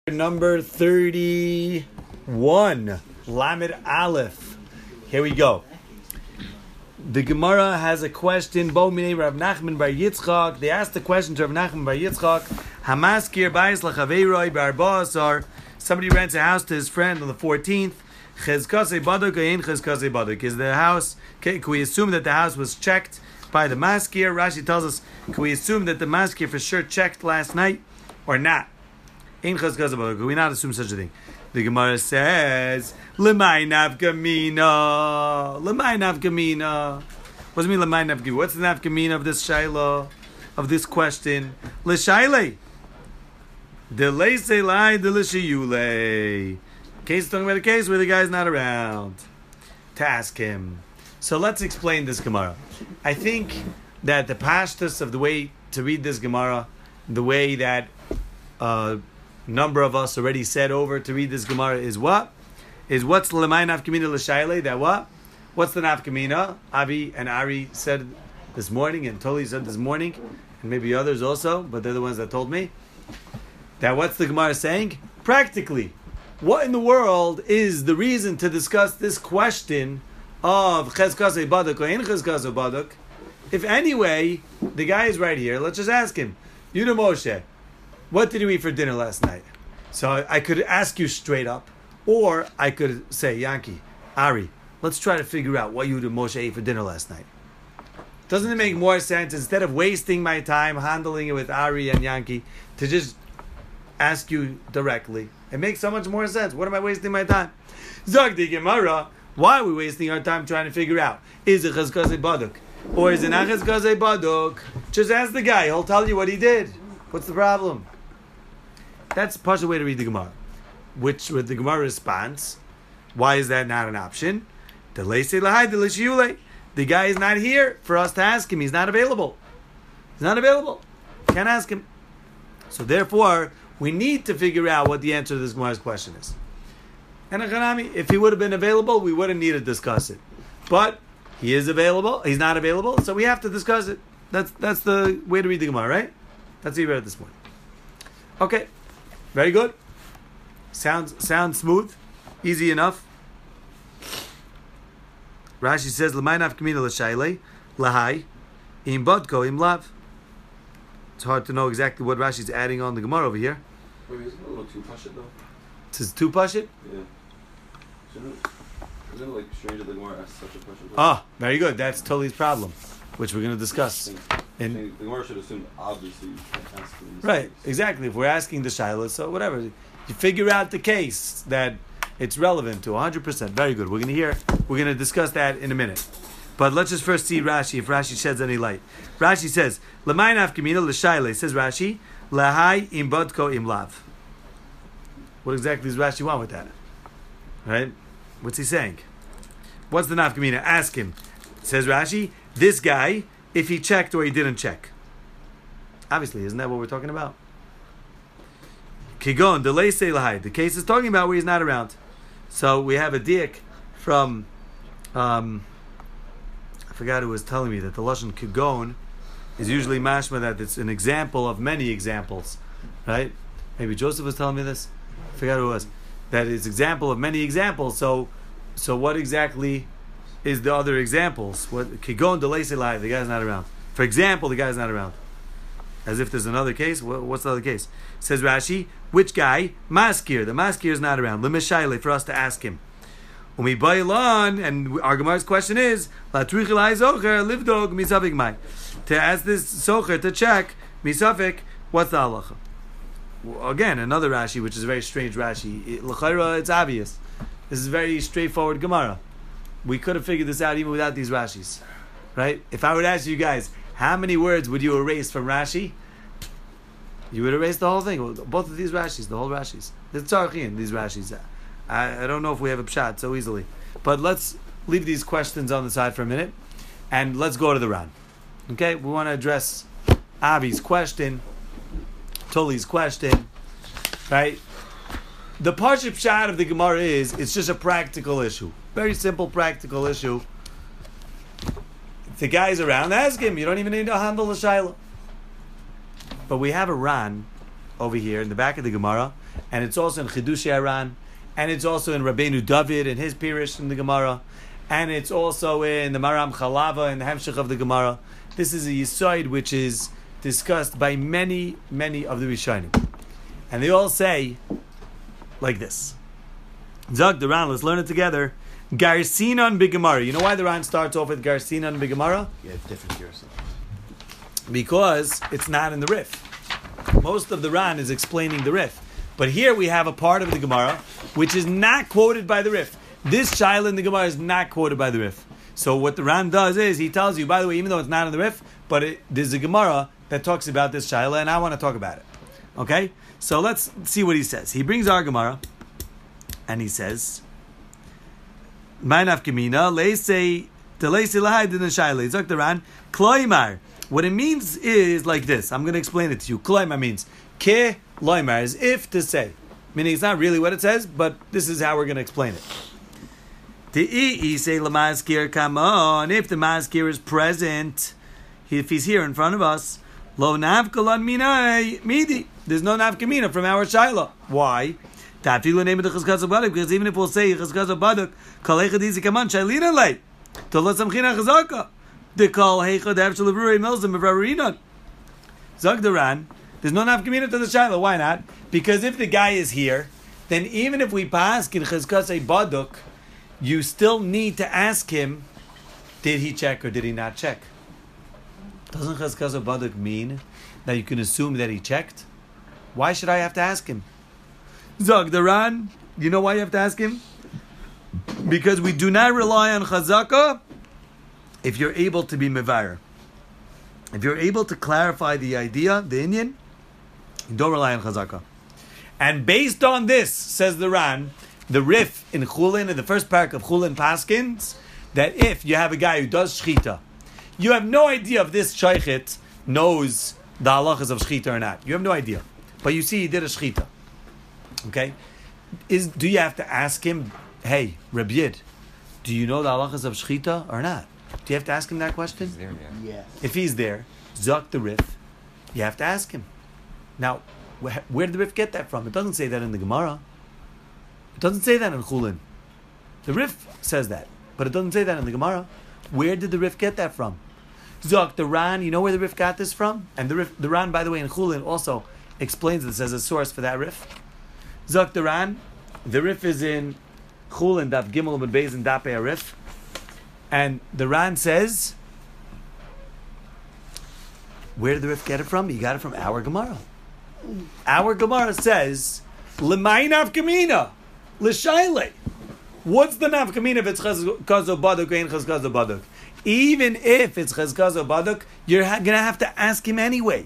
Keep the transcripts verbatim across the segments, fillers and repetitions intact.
Number thirty-one, Lamed Aleph. Here we go. The Gemara has a question. Bo minei Rav Nachman bar Yitzchak. They asked the question to Rav Nachman bar Yitzchak. Hamaskir bayis lachaveiroi bar ba'asar. Somebody rents a house to his friend on the fourteenth. Chezkasei baduk ayin chezkasei baduk. Is the house? Can, can we assume that the house was checked by the maskir? Rashi tells us, can we assume that the maskir for sure checked last night or not? Can we not assume such a thing? The Gemara says, L'may nafkamina. L'may nafkamina. What does it mean, L'may nafkamina? What's the nafkamina of this shayla, of this question? L'shayle. Delay say lie, delishiyule. Case talking about a case where the guy's not around to ask him. So let's explain this Gemara. I think that the pashtus of the way to read this Gemara, the way that uh, number of us already said over to read this Gemara is what? Is what's l'may nafkamina l'shayle? That what? What's the nafkamina? Avi and Ari said this morning, and Toli said this morning, and maybe others also, but they're the ones that told me. That what's the Gemara saying? Practically, what in the world is the reason to discuss this question of chezkasei baduk or ein chezkasei baduk? If anyway, the guy is right here, let's just ask him. Yudah Moshe, what did you eat for dinner last night? So I could ask you straight up, or I could say, Yankee, Ari, let's try to figure out what Yudah Moshe ate for dinner last night. Doesn't it make more sense, instead of wasting my time handling it with Ari and Yankee, to just ask you directly? It makes so much more sense. What am I wasting my time? Zagdi Gemara, why are we wasting our time trying to figure out? Is it chezkasei baduk? Or is it not chezkasei baduk? Just ask the guy, he'll tell you what he did. What's the problem? That's a partial way to read the Gemara. Which, with the Gemara response, why is that not an option? The guy is not here for us to ask him. He's not available. He's not available. Can't ask him. So therefore, we need to figure out what the answer to this Gemara's question is. And if he would have been available, we wouldn't need to discuss it. But he is available. He's not available, so we have to discuss it. That's that's the way to read the Gemara, right? That's what you read this morning. Okay. Very good. Sounds sounds smooth, easy enough. Rashi says, "L'may nafkamina l'shayle, lahai, im bodko im lav." It's hard to know exactly what Rashi's adding on the Gemara over here. Wait, isn't it a little too pashit though? It's too pashit? Yeah. Isn't it, isn't it like strange that the Gemara asks such a question? Ah, very good. That's Toli's problem, which we're going to discuss. I think, In, I think the Gemara should assume obviously you can't ask them these right, things. exactly. If we're asking the Shaila, so whatever. You figure out the case that it's relevant to one hundred percent. Very good. We're going to hear, we're going to discuss that in a minute. But let's just first see Rashi, if Rashi sheds any light. Rashi says, L'may nafkamina l'shayle, says Rashi, Lahai im bodko im lav. What exactly does Rashi want with that? Right? What's he saying? What's the nafkamina? Ask him. Says Rashi, this guy, if he checked or he didn't check. Obviously, isn't that what we're talking about? Kigon, delay say lahai. The case is talking about where he's not around. So we have a diak from, um, I forgot who was telling me that the lashon kigon is usually mashma, that it's an example of many examples, right? Maybe Joseph was telling me this. I forgot who it was. That it's example of many examples. So, so what exactly is the other examples? What kigon delay say lahai? The guy's not around. For example, the guy's not around. As if there's another case. What's the other case? Says Rashi, which guy? Maskir. The maskir is not around. L'mishayle, for us to ask him. Umi ba'ilon, and our Gemara's question is, Latruich elai zocher, livdog, misafik mai. To ask this socher to check, misafik, what's the halacha? Well, again, another Rashi, which is a very strange Rashi. L'chayra, it's obvious. This is very straightforward Gemara. We could have figured this out even without these Rashis. Right? If I would ask you guys, how many words would you erase from Rashi? You would erase the whole thing. Both of these Rashis, the whole Rashis. The Tzarchian, these Rashis. I, I don't know if we have a pshat so easily. But let's leave these questions on the side for a minute. And let's go to the Ran. Okay? We want to address Avi's question, Toli's question. Right? The Parsha pshat of the Gemara is, it's just a practical issue. Very simple practical issue. If the guy's around, ask him. You don't even need to handle the Shaila. But we have a Ran over here in the back of the Gemara, and it's also in Chidushei Aran, and it's also in Rabbeinu David and his Pirish in the Gemara, and it's also in the Maram Chalava and the Hemshech of the Gemara. This is a Yisoid which is discussed by many, many of the Rishonim. And they all say like this. Zog the Ran, let's learn it together. Garsinon B'Gemara. You know why the Ran starts off with Garsinon B'Gemara? Yeah, different gears. Because it's not in the Rif. Most of the Ran is explaining the Rif. But here we have a part of the Gemara which is not quoted by the Rif. This Shaila in the Gemara is not quoted by the Rif. So what the Ran does is, he tells you, by the way, even though it's not in the Rif, but it, there's a Gemara that talks about this Shaila, and I want to talk about it. Okay? So let's see what he says. He brings our Gemara, and he says, "My nafkamina leisei teleisei lahai din shaila." Zok the Ran, kloimar. What it means is like this. I'm going to explain it to you. Kloimar means ke loimar, as if to say. Meaning it's not really what it says, but this is how we're going to explain it. Te'i say lamaskir, come on. If the maskir is present, if he's here in front of us, lo navkalan minai midi. There's no navkamina from our shaila. Why? Tafilu name of the chazkaz baduk, because even if we'll say chazkaz baduk, kalecha dizi kaman shailina lay to let samchina chazaka. They call heichad after levrei melzim mevrarinon. Zagdaran. There's no nafkamina to the shaila. Why not? Because if the guy is here, then even if we pass in chazkaz baduk, you still need to ask him, did he check or did he not check? Doesn't chazkaz baduk mean that you can assume that he checked? Why should I have to ask him? Zagdaran, you know why you have to ask him? Because we do not rely on chazaka if you're able to be mevayer. If you're able to clarify the idea, the Indian, you don't rely on chazaka. And based on this, says the Ran, the Rif in Chulin, in the first parak of Chulin Paskins, that if you have a guy who does shchita, you have no idea if this shaychit knows the halachas of shchita or not. You have no idea. But you see he did a shchita. Okay? Is do you have to ask him, hey, Reb Yid, do you know the halachas of shchita or not? Do you have to ask him that question? He's there, yeah. Yes. If he's there, Zok the Rif, you have to ask him. Now, where, where did the Rif get that from? It doesn't say that in the Gemara. It doesn't say that in Chulin. The Rif says that, but it doesn't say that in the Gemara. Where did the Rif get that from? Zok the Ran, you know where the Rif got this from? And the Rif, the Ran, by the way, in Chulin also explains this as a source for that Rif. Zok the Ran, the Rif is in Chulin, Daf Gimel Ben Beis and Dapei Arif. And the Ran says, where did the Rif get it from? He got it from our Gemara. Our Gemara says, L'may nafkamina, l'shayle. What's the nafkamina if it's chazkazo baduk or ain't chazkazo baduk? Even if it's chazkazo baduk, you're ha- going to have to ask him anyway.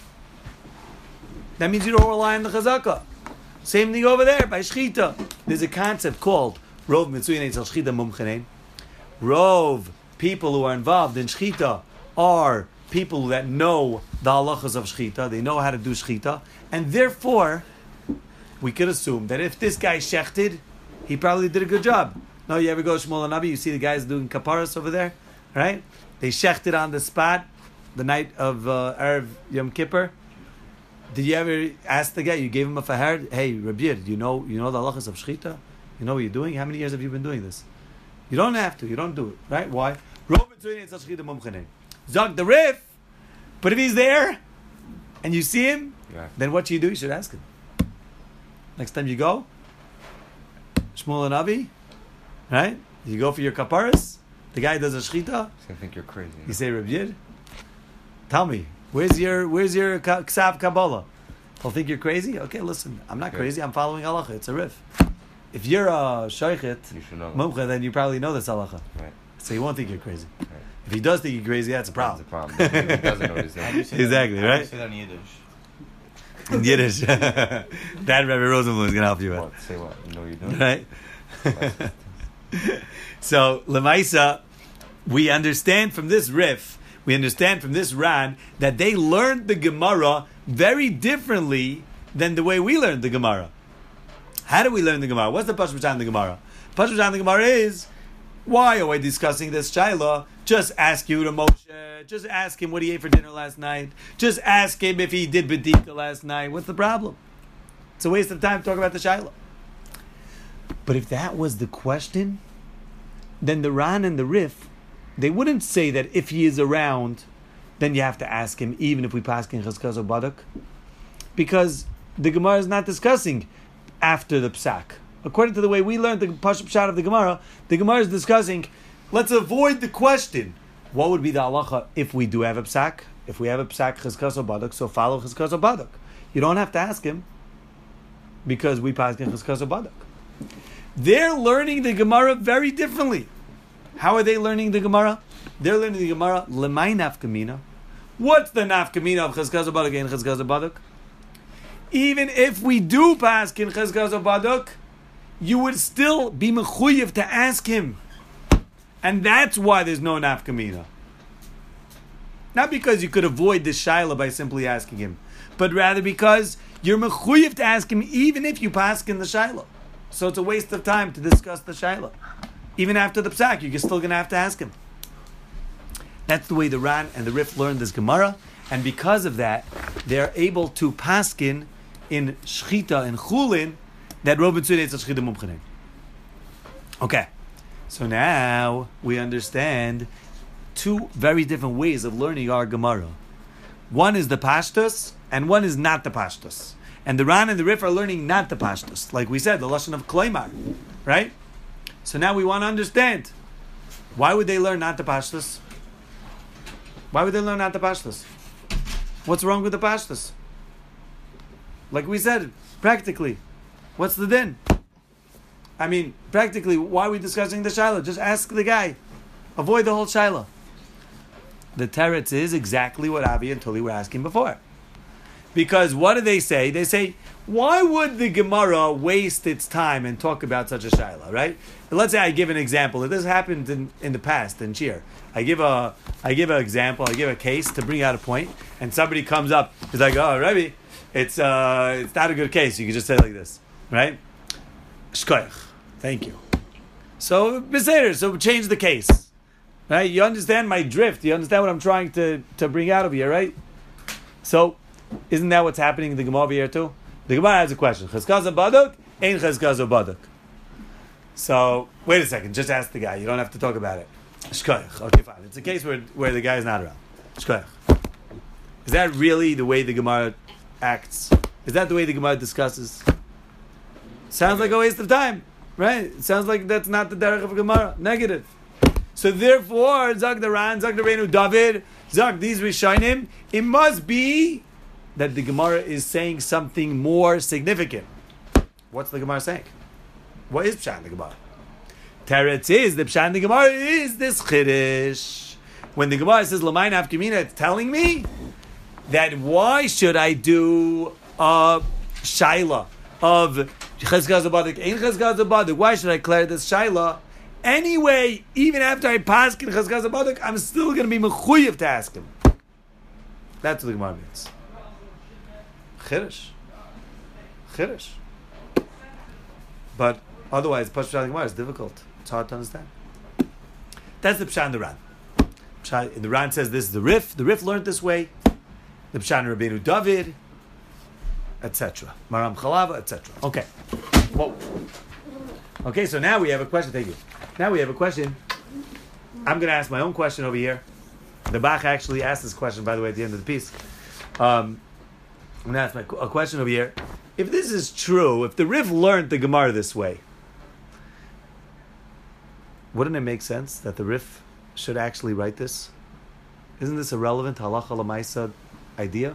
That means you don't rely on the chazaka. Same thing over there by shchita. There's a concept called rov mitzuyin etzel shchita mumchanein. Rov, people who are involved in shchita, are people that know the halachas of shchita. They know how to do shchita, and therefore, we could assume that if this guy shechted, he probably did a good job. No, you ever go to Shmuel Nabi? You see the guys doing kaparas over there, right? They shechted on the spot the night of uh, Erev Yom Kippur. Did you ever ask the guy? You gave him a fahar. Hey, Rabbi, do you know you know the halachas of shchita? You know what you're doing? How many years have you been doing this? You don't have to. You don't do it, right? Why? Zog the Rif. But if he's there and you see him, Yeah. then what should you do? You should ask him. Next time you go, Shmuel and Avi, right? You go for your kaparas. The guy does a shchita. He's gonna think you're crazy. You say, Reb Yid, tell me, where's your where's your ka- ksav kabbalah? He'll think you're crazy. Okay, listen, I'm not Good. crazy. I'm following halacha. It's a Rif. If you're a shaychet, You should know. mumcha, then you probably know this halacha. Right. So he won't think you're crazy. Right. If he does think you're crazy, that's a That's problem. a problem. If he doesn't know what he's How do you doing. say that? Exactly, How do right? you say that in Yiddish? In Yiddish, that Rabbi Rosenblum is going to help you with. What? Say what? You know what you're doing? Right? So, Lemaisa, we understand from this riff, we understand from this Ran, that they learned the Gemara very differently than the way we learned the Gemara. How do we learn the Gemara? What's the Pashut on the Gemara? Pashut on the Gemara is, why are we discussing this Shaila? Just ask you to Moshe. Just ask him what he ate for dinner last night. Just ask him if he did Bedika last night. What's the problem? It's a waste of time to talk about the Shaila. But if that was the question, then the Ran and the Rif, they wouldn't say that if he is around, then you have to ask him, even if we pass in Chazkaz or Baduk. Because the Gemara is not discussing after the Psak. According to the way we learned the Pashup Pshat of the Gemara, the Gemara is discussing, let's avoid the question. What would be the halacha if we do have a Psak? If we have a Psak, Chazkaz or Baduk, so follow Chazkaz or Baduk. You don't have to ask him, because we pass in Chazkaz or Baduk. They're learning the Gemara very differently. How are they learning the Gemara? They're learning the Gemara, Lemay nafkamina. What's the nafkamina of Chazkaz or Baduk and Chazkaz or Baduk? Even if we do pass in Chazkaz or Baduk, you would still be mechuyev to ask him. And that's why there's no nafkamina. Not because you could avoid the shaila by simply asking him, but rather because you're mechuyev to ask him even if you pass in the shaila. So it's a waste of time to discuss the shaila. Even after the psak, you're still going to have to ask him. That's the way the Ran and the Rif learned this Gemara, and because of that, they're able to paskin in shchita and chulin that Robin Tzur is a shchita mumchanin. Okay, so now we understand two very different ways of learning our Gemara. One is the pashtus, and one is not the pashtus. And the Ran and the Rif are learning not the pashtus, like we said, the lashon of kloimar, right? So now we want to understand, why would they learn not the pashtus? Why would they learn not the pashtus? What's wrong with the pashtus? Like we said, practically, what's the din? I mean, practically, why are we discussing the shaila? Just ask the guy. Avoid the whole shaila. The teretz is exactly what Avi and Tuli were asking before. Because what do they say? They say, why would the Gemara waste its time and talk about such a shaila, right? Let's say I give an example. This happened in, in the past in Shir. I give a I give an example, I give a case to bring out a point, and somebody comes up, he's like, oh, Rebbe, it's uh, it's not a good case. You can just say it like this, right? Shkoyach. Thank you. So, Beseder, so change the case. Right? You understand my drift. You understand what I'm trying to, to bring out of here, right? So, isn't that what's happening in the Gemara over here too? The Gemara has a question. Chazkaz Baduk, ain't Chazkaz Baduk. So, wait a second. Just ask the guy. You don't have to talk about it. Shkoyach. Okay, fine. It's a case where, where the guy is not around. Shkoyach. Is that really the way the Gemara acts? Is that the way the Gemara discusses? Sounds like a waste of time, right? It sounds like that's not the derech of Gemara. Negative. So therefore, Zag the Ran, Zag the Reinu David, Zag these Rishonim, it must be that the Gemara is saying something more significant. What's the Gemara saying? What is Pshat in the Gemara? Teretz is, the Pshat in the Gemara is this Chiddush. When the Gemara says, L'mayin Afkamina, it's telling me that why should I do a Shaila of Chazkaz Baduk, ain't Chazkaz Baduk? Why should I declare this Shaila? Anyway, even after I pass in Chazkaz Baduk, I'm still going to be mechuyev to ask him. That's what the Gemara means. Chiddush. Chiddush. But otherwise, Pashut Pshat Gemara is difficult. It's hard to understand. That's the Pshat in the Ran. Pshat, the Ran says this is the Rif. The Rif learned this way. The Pshat in Rabbeinu David, et cetera. Maram Chalava, et cetera. Okay. Whoa. Okay, so now we have a question. Thank you. Now we have a question. I'm going to ask my own question over here. The Bach actually asked this question, by the way, at the end of the piece. Um, I'm going to ask my, a question over here. If this is true, if the Rif learned the Gemara this way, wouldn't it make sense that the Rif should actually write this? Isn't this a relevant halacha l'maisa idea?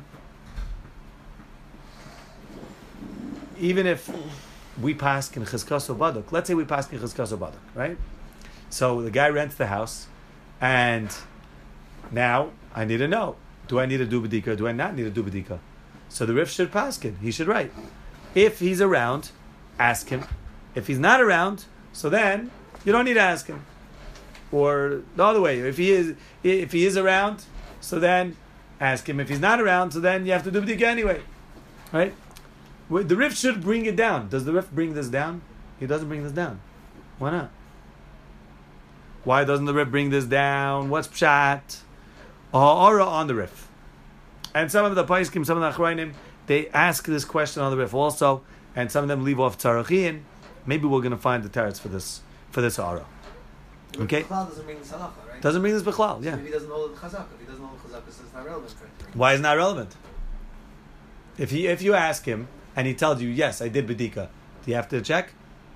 Even if we pass in Chizkas Baduk, let's say we pass in Chizkas Baduk, right? So the guy rents the house, and now I need to know: do I need a dubadika or do I not need a dubadika? So the Rif should pass him. He should write. If he's around, ask him. If he's not around, so then you don't need to ask him. Or the other way, if he is if he is around, so then ask him. If he's not around, so then you have to do b'dika anyway, right? The Rif should bring it down. Does the Rif bring this down? He doesn't bring this down. Why not? Why doesn't the Rif bring this down? What's pshat? Or on the Rif. And some of the Paiskim, some of the Achrayim, they ask this question on the Rif also. and some of them leave off tzarachin. Maybe we're going to find the teretz for this for this ara. Okay. Bichlal doesn't bring this halacha, right? Doesn't bring this bichlal. Yeah. So if he doesn't hold the chazak, if he doesn't hold the chazak, it's not relevant for him. Why is it not relevant? If he if you ask him and he tells you yes, I did bedika, do you have to check?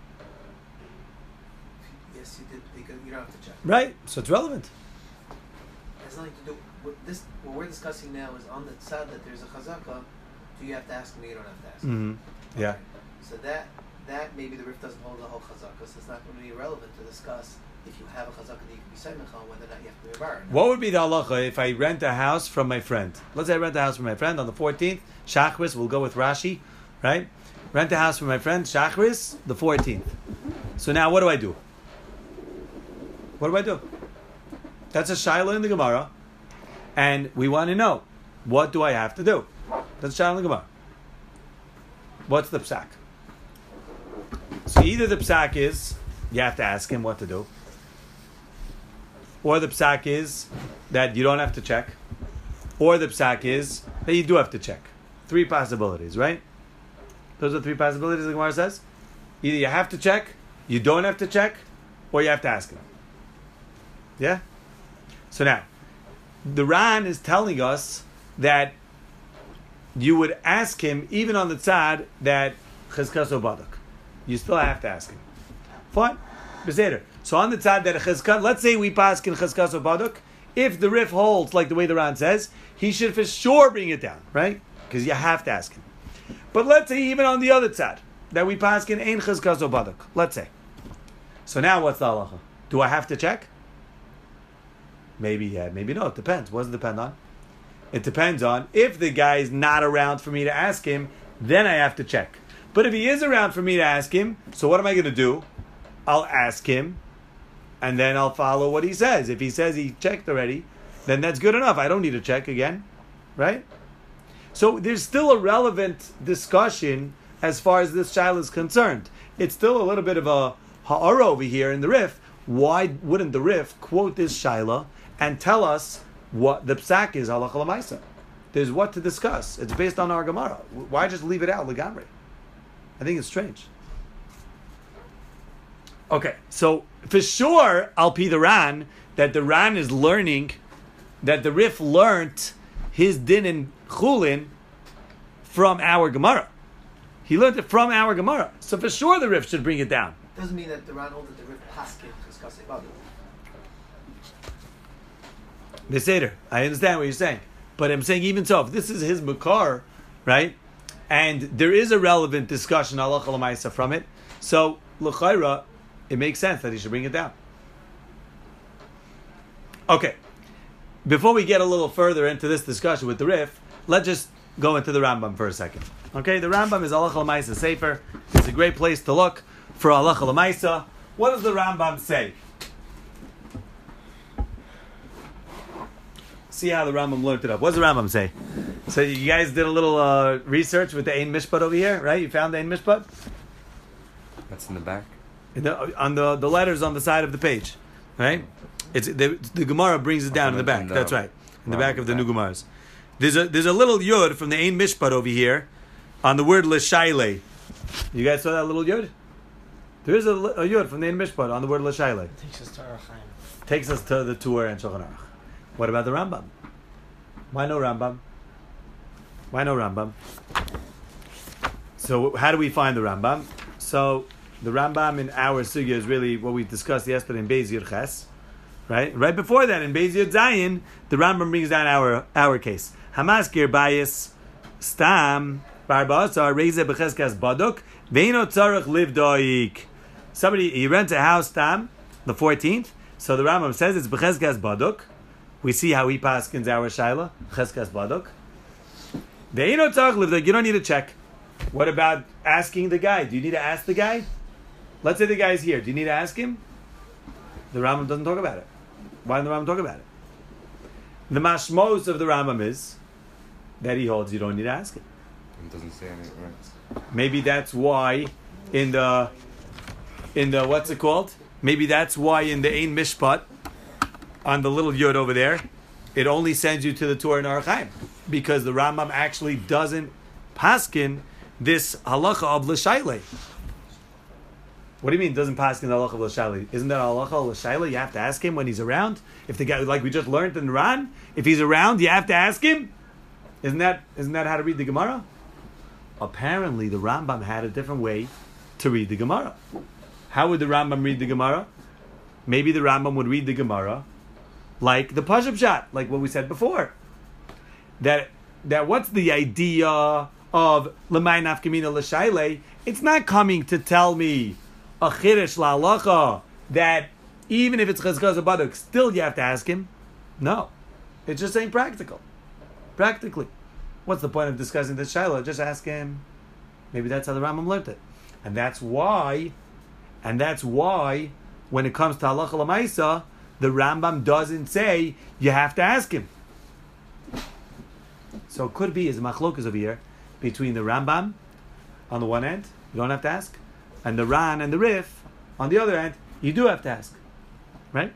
Yes, you did. Because you don't have to check. Right. So it's relevant. It has nothing to do with this. What we're discussing now is on the tzad that there's a chazaka. Do you have to ask him? Or you don't have to ask him. Mm-hmm. Yeah. Okay. So that that maybe the Rif doesn't hold the whole chazaka, so it's not going to be relevant to discuss if you have a chazaka that you can be semich on whether or not you have to be a bar. What would be the halacha if I rent a house from my friend? Let's say I rent a house from my friend on the fourteenth. Shachris, we'll go with Rashi, right? Rent a house from my friend, Shachris, the fourteenth. So now what do I do? What do I do? That's a shaila in the Gemara. And we want to know, what do I have to do? That's a shaila in the Gemara. What's the psak? So either the psak is, you have to ask him what to do. Or the psak is that you don't have to check. Or the psak is that you do have to check. Three possibilities, right? Those are three possibilities the Gemara says. Either you have to check, you don't have to check, or you have to ask him. Yeah? So now, the Ran is telling us that you would ask him, even on the tzad, that chizkas o baduk. You still have to ask him. Fine. Beseder. So on the tzad that a chizkas, let's say we pass in chizkas o baduk, if the Rif holds like the way the Ran says, he should for sure bring it down, right? Because you have to ask him. But let's say even on the other tzad, that we pass in ein chizkas o baduk. Let's say. So now what's the halacha? Do I have to check? Maybe yeah, maybe no. It depends. What does it depend on? It depends on if the guy is not around for me to ask him, then I have to check. But if he is around for me to ask him, so what am I going to do? I'll ask him, and then I'll follow what he says. If he says he checked already, then that's good enough. I don't need to check again, right? So there's still a relevant discussion as far as this shaila is concerned. It's still a little bit of a ha'ara over here in the Rif. Why wouldn't the Rif quote this shaila and tell us what the psak is, halacha l'maisa? There's what to discuss. It's based on our Gemara. Why just leave it out, legamri? I think it's strange. Okay, so for sure, I'll be the Ran, that the Ran is learning, that the Rif learnt his din in Chulin from our Gemara. He learned it from our Gemara. So for sure the Rif should bring it down. Doesn't mean that the Ran holds that the Rif paskin chizkas o baduk. The Seder. I understand what you're saying. But I'm saying even so, if this is his Makar, right? And there is a relevant discussion, halacha l'maisa, from it. So, l'chayra, it makes sense that he should bring it down. Okay. Before we get a little further into this discussion with the Rif, let's just go into the Rambam for a second. Okay, the Rambam is halacha l'maisa sefer. It's a great place to look for halacha l'maisa. What does the Rambam say? See how the Rambam learned it up. What does the Rambam say? So you guys did a little uh, research with the Ein Mishpat over here, right? You found the Ein Mishpat? That's in the back. In the, on the, the letters on the side of the page, right? It's the, the Gemara brings it down in the back. In the That's right, in the back of the back. new Gemaras. There's a there's a little yud from the Ein Mishpat over here on the word l'shayle. You guys saw that little yud? There is a, a yud from the Ein Mishpat on the word l'shayle. Takes us to our Chaim. Takes us to the Tur and Shulchan Aruch. What about the Rambam? Why no Rambam? Why no Rambam? So how do we find the Rambam? So the Rambam in our sugya is really what we discussed yesterday in Beis Yud Ches, right? Right before that in Beis Yud Zayin, the Rambam brings down our our case. Hamaskir bayis stam barbasar reize becheskas baduk veino tzarich livdoik. Somebody he rents a house stam the fourteenth. So the Rambam says it's becheskas baduk. We see how he paskins our shaila cheskas baduk. Veino tzarich livdoik. You don't need to check. What about asking the guy? Do you need to ask the guy? Let's say the guy's here. Do you need to ask him? The Rambam doesn't talk about it. Why doesn't the Rambam talk about it? The mashmos of the Rambam is that he holds you don't need to ask him. It doesn't say anything, right? Maybe that's why in the in the what's it called? Maybe that's why in the Ein Mishpat on the little yud over there, it only sends you to the Torah and Aruch Chaim, because the Rambam actually doesn't paskin this halacha of l'shayle. What do you mean? It doesn't pass in the halacha of l'shayle? Isn't that halacha of l'shayle? You have to ask him when he's around. If the guy, like we just learned in Ran, if he's around, you have to ask him. Isn't that isn't that how to read the Gemara? Apparently, the Rambam had a different way to read the Gemara. How would the Rambam read the Gemara? Maybe the Rambam would read the Gemara like the Pashup Shat, like what we said before. That that what's the idea of L'may nafkamina l'shayle? It's not coming to tell me a chiddush la'alacha that even if it's chazkaz baduk, still you have to ask him. No, it's just saying practical. Practically, what's the point of discussing the shaila? Just ask him. Maybe that's how the Rambam learned it, and that's why, and that's why when it comes to halacha l'maisa, the Rambam doesn't say you have to ask him. So it could be as a machlokas over here between the Rambam on the one end, you don't have to ask, and the Ran and the Rif on the other end, you do have to ask. Right?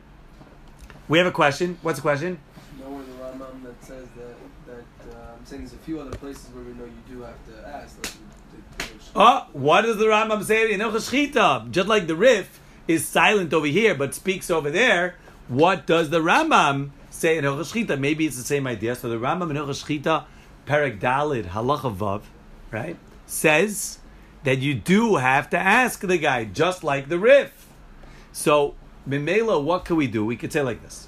We have a question. What's the question? Nowhere in the Rambam that says that that uh, I'm saying there's a few other places where we know you do have to ask. Like the, the, the Oh, what does the Rambam say in Hilchos Shchita? Just like the Rif is silent over here but speaks over there, what does the Rambam say in Hilchos Shchita? Maybe it's the same idea. So the Rambam in Hilchos Shchita, Perek Dalid, Halacha Vav, right, says that you do have to ask the guy, just like the Rif. So, Mimela, what can we do? We could say like this.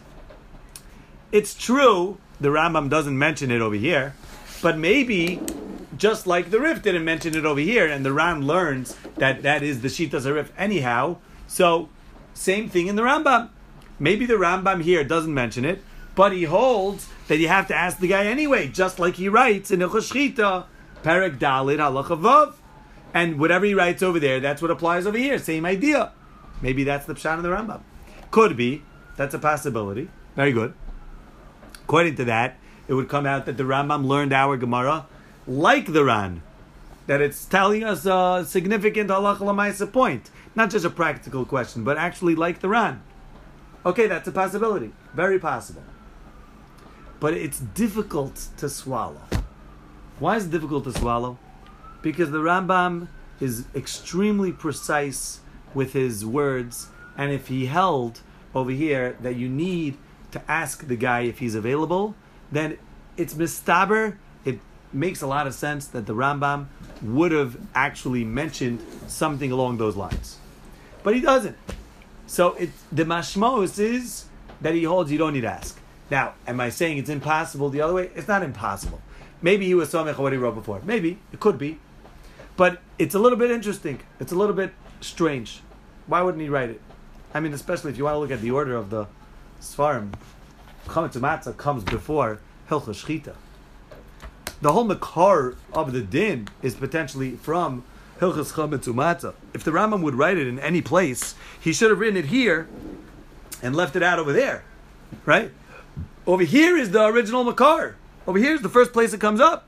It's true, the Rambam doesn't mention it over here, but maybe, just like the Rif didn't mention it over here, and the Ram learns that that is the Shitas Rif anyhow, so, same thing in the Rambam. Maybe the Rambam here doesn't mention it, but he holds that you have to ask the guy anyway, just like he writes in Hilchos Shchita, Perek Dalid Halacha Vav. And whatever he writes over there, that's what applies over here. Same idea. Maybe that's the Pshat of the Rambam. Could be. That's a possibility. Very good. According to that, it would come out that the Rambam learned our Gemara like the Ran. That it's telling us a significant halacha l'maisa point. Not just a practical question, but actually like the Ran. Okay, that's a possibility. Very possible. But it's difficult to swallow. Why is it difficult to swallow? Because the Rambam is extremely precise with his words, and if he held over here that you need to ask the guy if he's available, then it's mistaber. It makes a lot of sense that the Rambam would have actually mentioned something along those lines. But he doesn't. So it, the mashmos is that he holds you don't need to ask. Now, am I saying it's impossible the other way? It's not impossible. Maybe he was somech what he wrote before. Maybe. It could be. But it's a little bit interesting. It's a little bit strange. Why wouldn't he write it? I mean, especially if you want to look at the order of the Sfarim. Chametz Umatzah comes before Hilchos Shchita. The whole makar of the din is potentially from Hilchos Chametz Umatzah. If the Rambam would write it in any place, he should have written it here and left it out over there. Right? Over here is the original makar. Over here is the first place it comes up.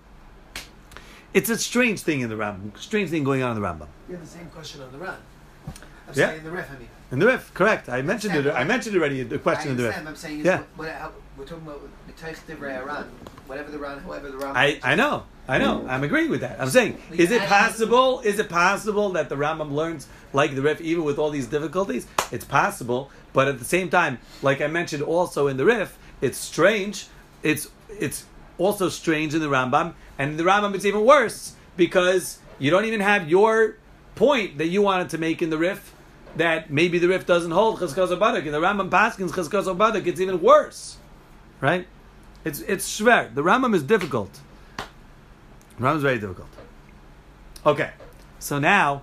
It's a strange thing in the Rambam. Strange thing going on in the Rambam. You have the same question on the Ran. I'm Yeah. saying the Rif, I mean. In the Rif, correct. I mentioned it. I mentioned already the question I in the Rif. understand, but I'm saying is Yeah. what, what, how, we're talking about B'teich Divrei Ran. Whatever the Ran, however the Ran. I, I know, I know. I'm agreeing with that. I'm saying, is it possible? Is it possible that the Rambam learns like the Rif, even with all these difficulties? It's possible, but at the same time, like I mentioned also in the Rif, it's strange. It's it's also strange in the Rambam, and in the Rambam it's even worse because you don't even have your point that you wanted to make in the Rif. That maybe the Rif doesn't hold Chazkaz Baduk. In the Rambam Paskins Chazkaz Baduk, it's even worse, right? It's it's shver. The Rambam is difficult. The Rambam is very difficult. Okay, so now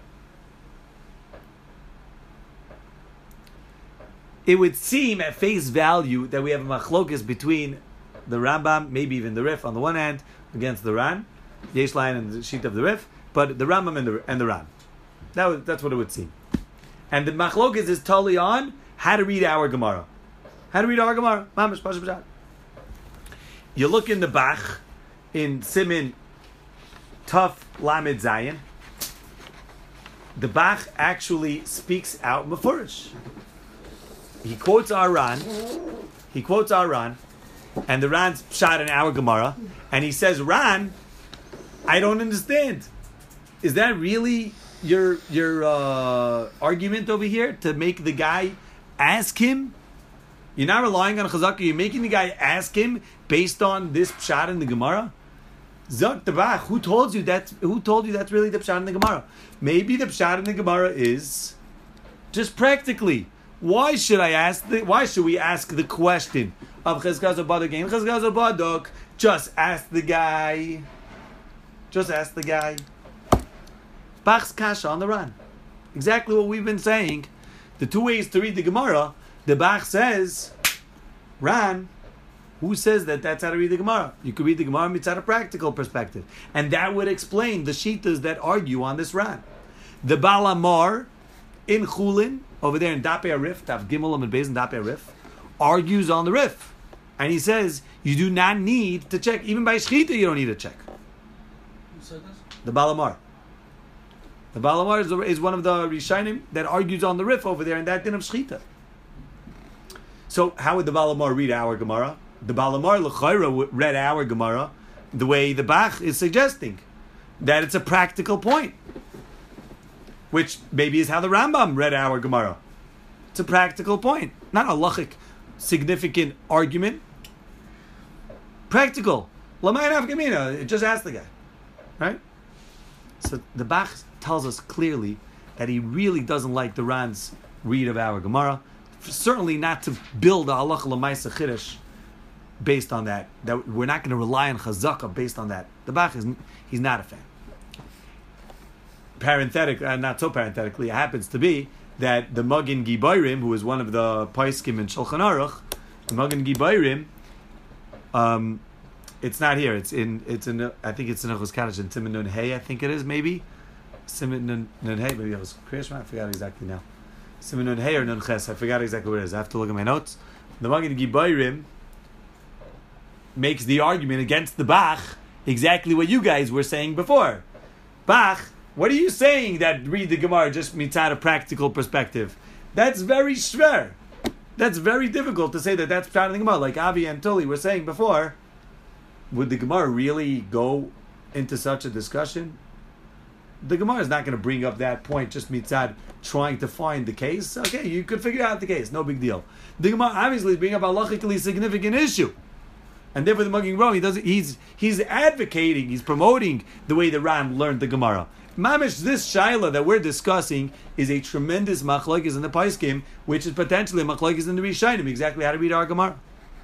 it would seem at face value that we have a machlokas between the Rambam, maybe even the Rif on the one hand, against the Ran, Yesh Lain and the sheet of the Rif, but the Rambam and the and the Ran. That was, that's what it would seem. And the machlokas is totally on how to read our Gemara. How to read our Gemara. Mamash, Pasha, Pasha. You look in the Bach, in Simin Tuf Lamed Zayin, the Bach actually speaks out Mefurish. He quotes our Ran, he quotes our Ran, and the Ran's shot in our Gemara, and he says, Ran, I don't understand. is that really your your uh, argument over here to make the guy ask him? You're not relying on chazaka. You're making the guy ask him based on this pshat in the Gemara. Zok the Bach. Who told you that? Who told you that's really the pshat in the Gemara? Maybe the pshat in the Gemara is just practically. Why should I ask? The, why should we ask the question of chazkaz or badok? And chazkaz or badok, just ask the guy. Just ask the guy. Bach's kasha on the run. Exactly what we've been saying. The two ways to read the Gemara. The Bach says, Ran, who says that that's how to read the Gemara? You could read the Gemara mitzad a practical perspective. And that would explain the shitas that argue on this Ran. The Baal Amar in Chulin, over there in Dapei Arif, Tav Gimel and Beis and Dapei Arif, argues on the Rif. And he says, you do not need to check. Even by Shechita, you don't need to check. Who said this? The Baal Amar. The Baal Amar is, is one of the Rishonim that argues on the Rif over there in that din of Shechita. So how would the Baal Amar read our Gemara? The Baal Amar l'chayra read our Gemara the way the Bach is suggesting, that it's a practical point, which maybe is how the Rambam read our Gemara. It's a practical point, not a halachic significant argument. Practical. L'mayin hafkamina. Just ask the guy, right? So the Bach tells us clearly that he really doesn't like the Ran's read of our Gemara. Certainly not to build a halacha l'maisa chiddush based on that. That we're not going to rely on chazaka based on that. The Bach is he's not a fan. Parenthetic, uh, not so parenthetically, it happens to be that the Magen Gibayrim, who is one of the Paiskim in Shulchan Aruch, the Magen Gibayrim, um, it's not here. It's in. It's in. I think it's in Achos Kaddish in Siman Nun Hey. I think it is maybe Siman Nun Nun Hey. Maybe it was Kriyashma. I forgot exactly now. Siman Nun Hey or Nun Ches. I forgot exactly what it is. I have to look at my notes. The Magen Gibayrim makes the argument against the Bach exactly what you guys were saying before. Bach, what are you saying that read the Gemara just mitzad a practical perspective? That's very shver. That's very difficult to say that that's pshat in the Gemara. Like Avi and Tully were saying before, would the Gemara really go into such a discussion? The Gemara is not going to bring up that point just mitzad trying to find the case. Okay, you could figure out the case, no big deal. The Gemara obviously is bringing up a halachically significant issue. And therefore the Magen Ram, he does he's he's advocating, he's promoting the way the Ram learned the Gemara. Mamish, this shaila that we're discussing is a tremendous machlokes in the Paiskim, which is potentially a machlokes in the Rishonim, exactly how to read our Gemara.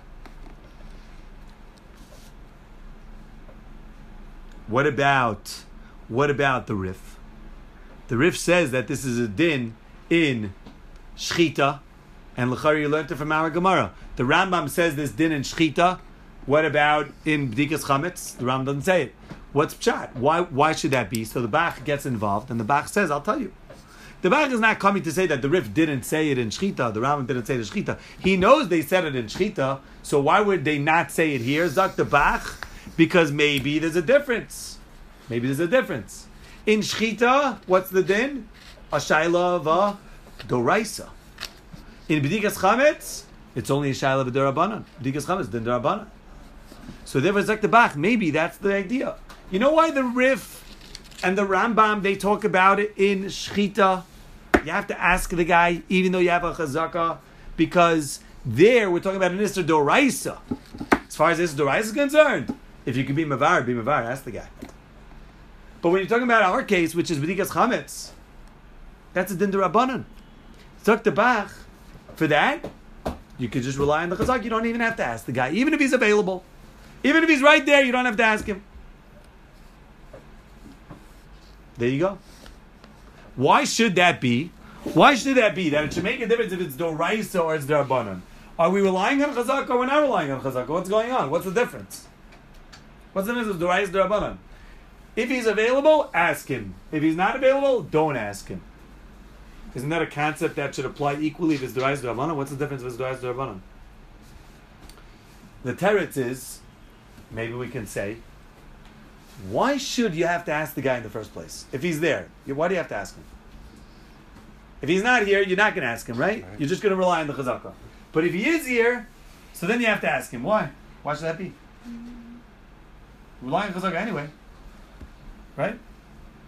What about what about the Rif? The Rif says that this is a din in Shechita, and l'chari you learned it from our Gemara. The Rambam says this din in Shechita. What about in B'dikas Chametz? The Rambam doesn't say it. What's pshat? Why why should that be? So the Bach gets involved, and the Bach says, I'll tell you. The Bach is not coming to say that the Rif didn't say it in Shechita, the Rambam didn't say it in Shechita. He knows they said it in Shechita, so why would they not say it here? Zak the Bach, because maybe there's a difference. Maybe there's a difference. In Shechita, what's the din? A shayla of a doraisa. In B'dikas Chametz, it's only a shayla of a dorabanan. B'dikas Chametz, din dorabanan. So therefore, Zak the Bach, maybe that's the idea. You know why the Rif and the Rambam, they talk about it in Shechita? You have to ask the guy, even though you have a chazaka, because there we're talking about an Isser Doraisa. As far as Isser Doraisa is concerned, if you can be Mavar, be Mavar, ask the guy. But when you're talking about our case, which is B'dikas Chametz, that's a Din D'Rabbanan. Zak the Bach, for that, you could just rely on the chazak. You don't even have to ask the guy, even if he's available. Even if he's right there, you don't have to ask him. There you go. Why should that be? Why should that be? That it should make a difference if it's Doraisa or it's D'Rabbanan. Are we relying on Chazaka or we're not relying on Chazaka? What's going on? What's the difference? What's the difference of Doraisa D'Rabbanan? If he's available, ask him. If he's not available, don't ask him. Isn't that a concept that should apply equally if it's Doraisa D'Rabbanan? What's the difference if it's Doraisa D'Rabbanan? The teretz is, maybe we can say, why should you have to ask the guy in the first place? If he's there, why do you have to ask him? If he's not here, you're not going to ask him, right? You're just going to rely on the chazaka. But if he is here, so then you have to ask him. Why? Why should that be? Rely on chazaka anyway. Right?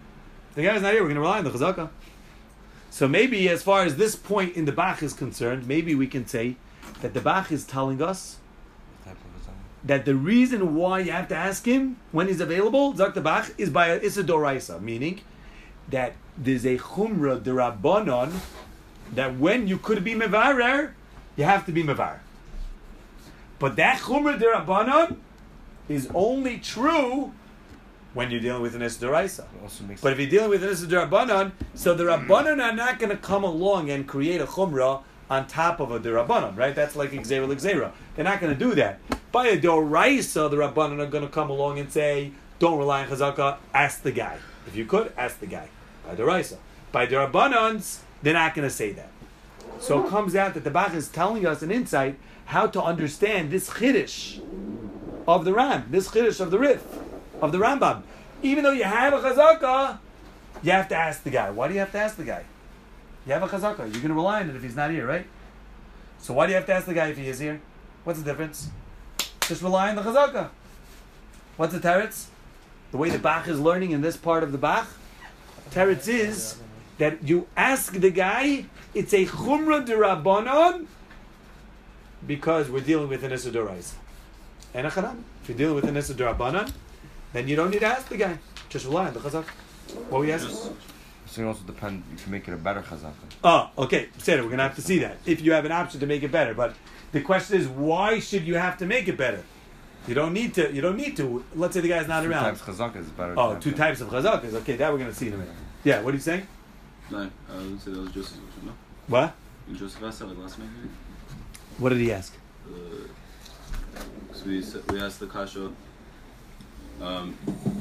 The guy's not here. We're going to rely on the chazaka. So maybe, as far as this point in the Bach is concerned, maybe we can say that the Bach is telling us that the reason why you have to ask him when he's available, Zak the Bach, is by a Issa Doraisa, meaning that there's a Chumra D'Rabbanon that when you could be Mevarer, you have to be Mevarer. But that Chumra D'Rabbanon is only true when you're dealing with an Issa Doraisa. But if you're dealing with an Issa D'Rabbanon, so the Rabbanon are not going to come along and create a Chumra on top of a D'Rabbanon, right? That's like Xera L'Xera. They're not going to do that. By a Doraisa, the Rabbanon are going to come along and say, don't rely on Chazaka, ask the guy. If you could, ask the guy. By Doraisa. By D'Rabbanons, they're not going to say that. So it comes out that the Bach is telling us an insight how to understand this Chiddush of the Ram, this Chiddush of the Rif, of the Rambam. Even though you have a Chazaka, you have to ask the guy. Why do you have to ask the guy? You have a Chazaka. You're going to rely on it if he's not here, right? So why do you have to ask the guy if he is here? What's the difference? Just rely on the Chazaka. What's the teretz? The way the Bach is learning in this part of the Bach, teretz is that you ask the guy, it's a Chumra D'Rabbanon, because we're dealing with an Issa Doraisa. And a Chanam. If you're dealing with an Issa D'Rabbanon, then you don't need to ask the guy. Just rely on the Chazaka. What were you asking? So it also depends if you make it a better chazaka. Oh, okay. Said we're going to have to see that. If you have an option to make it better. But the question is, why should you have to make it better? You don't need to. You don't need to. Let's say the guy's not two around. Two types chazaka is better. Oh, two types of chazakas. Okay, that we're going to see in a minute. Yeah, what are you saying? No, I would say that was Joseph's question, no? What? And Joseph asked that like last night, maybe? What did he ask? Uh, so we, said, we asked the Kasha um,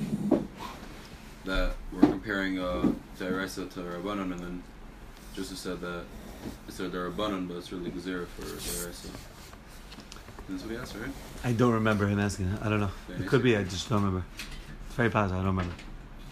that we're comparing uh, Da'iresa to Rabbanon, and then Joseph said that instead of Rabbanon, but it's really Gezerah for Da'iresa. That's what he asked, right? I don't remember him asking that. I don't know. It could be. I just don't remember. It's very possible. I don't remember.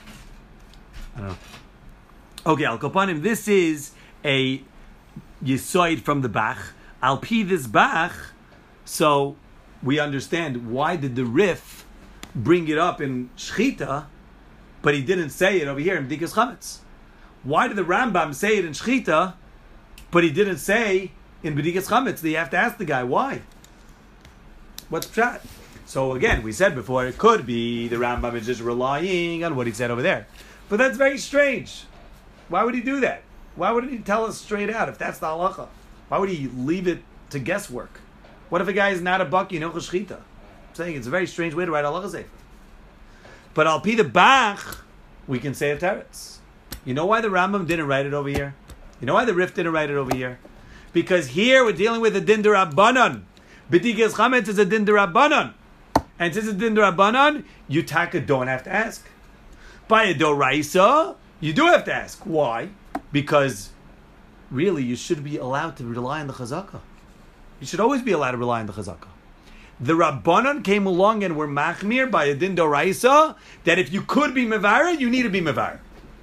I don't know. Okay, Al Kopanim, this is a Yisoid from the Bach. Al Pi this Bach, so we understand why did the Rif bring it up in Shchita, but he didn't say it over here in B'dikas Chametz. Why did the Rambam say it in Shchita, but he didn't say in B'dikas Chametz? That you have to ask the guy, why? What's pshat? So again, we said before, it could be the Rambam is just relying on what he said over there. But that's very strange. Why would he do that? Why wouldn't he tell us straight out if that's the halacha? Why would he leave it to guesswork? What if a guy is not a baki, you know, cheshchita? I'm saying it's a very strange way to write halacha sefer. But al pi the Bach, we can say a teretz. You know why the Rambam didn't write it over here? You know why the Rif didn't write it over here? Because here we're dealing with a din d'Rabbanan. B'dikas chametz is a din d'Rabbanan. And since it's a din d'Rabbanan, you taka don't have to ask. By a doraisa, you do have to ask. Why? Because really you should be allowed to rely on the chazaka. You should always be allowed to rely on the chazaka. The Rabbanan came along and were machmir by a din doraisa that if you could be mevarer, you need to be mevarer.